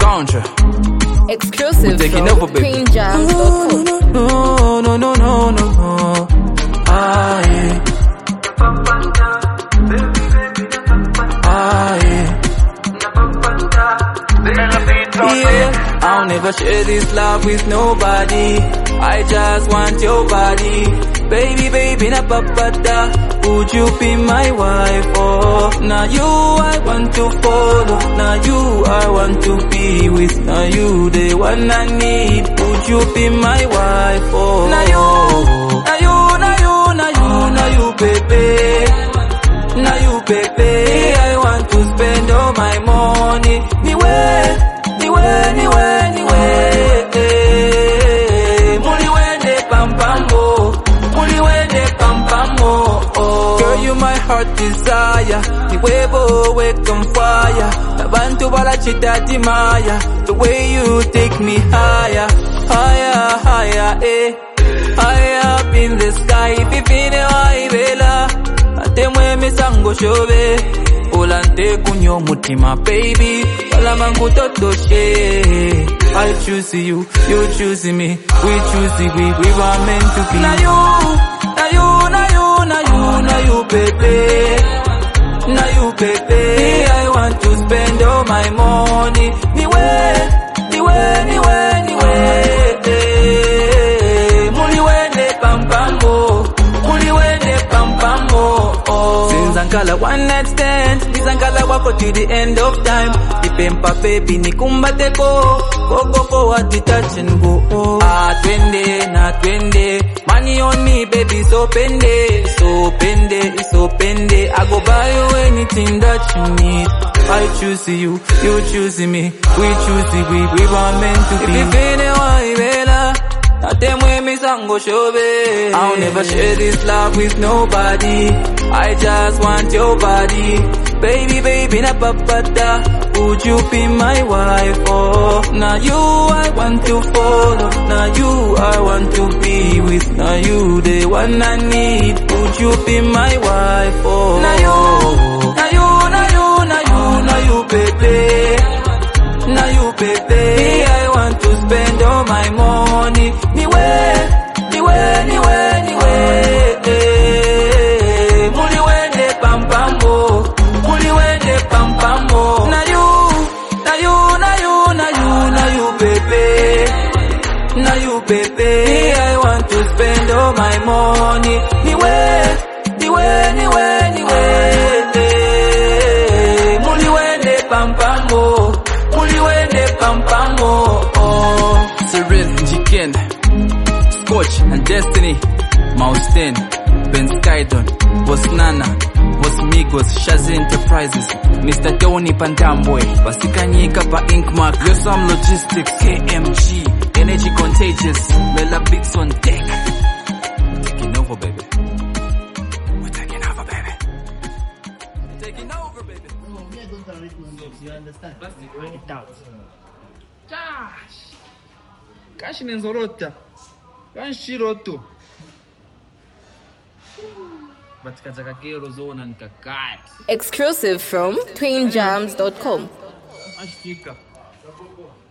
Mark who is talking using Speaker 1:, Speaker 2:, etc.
Speaker 1: Contra.
Speaker 2: Exclusive
Speaker 1: Taking
Speaker 2: from
Speaker 1: over, baby.
Speaker 2: QueenJams.com.
Speaker 1: No, no, no, no, no, no. Ah, yeah. Ah, yeah. Yeah, I'll never share this love with nobody. I just want your body. Baby, baby, na papata. Would you be my wife? Oh, now you I want to follow. Now you I want to be with. Now you the one I need. Would you be my wife? Oh, now you, baby. Now you, baby. I want to spend all my money. Girl, you my heart desire. The way boy wake on fire. Nabantu bala chita maya. The way you take me higher, higher, higher, eh. High up in the sky, pipine waibela. Atemwe misango shove. Olante kunyo mutima, baby. Wala mangu totoshe. I choose you, you choose me. We choose we were meant to be. Now you, baby. Now you, baby. I want to spend all my money. Zankala one night stand, Zankala wako to the end of time. Ipempa baby nikumbate go at the touch and go. Oh. Ah, twende, money on me baby, so pende. I go buy you anything that you need. I choose you, you choose me, we choose we were meant to be. If you feel waibela. I'll never share this love with nobody. I just want your body. Baby, baby, na papata. Would you be my wife? Oh, now you I want to follow. Now you I want to be with. Now you the one I need. Would you be my wife? Oh, now you, baby. Now you, baby. I want to spend all my money. Now you, baby. I want to spend all my money. Cyril, Jiken, Scotch and Destiny, Mouse 10, Ben Skydon, Boss Nana, Boss Migos, Shazzy Enterprises, Mr. Tony Pantamboy, Basikanyika pa Inkmark, Yosam Logistics, KMG, Energy Contagious, Mela Beats on deck. Taking over, baby. We're taking over, baby. Taking over, baby.
Speaker 3: You understand? Bring it out.
Speaker 1: Josh! Kashi nenzorota. Kanshiroto. Batikataka kero zona nikakati.
Speaker 2: Exclusive from QueenJams.com.
Speaker 1: Ashtika.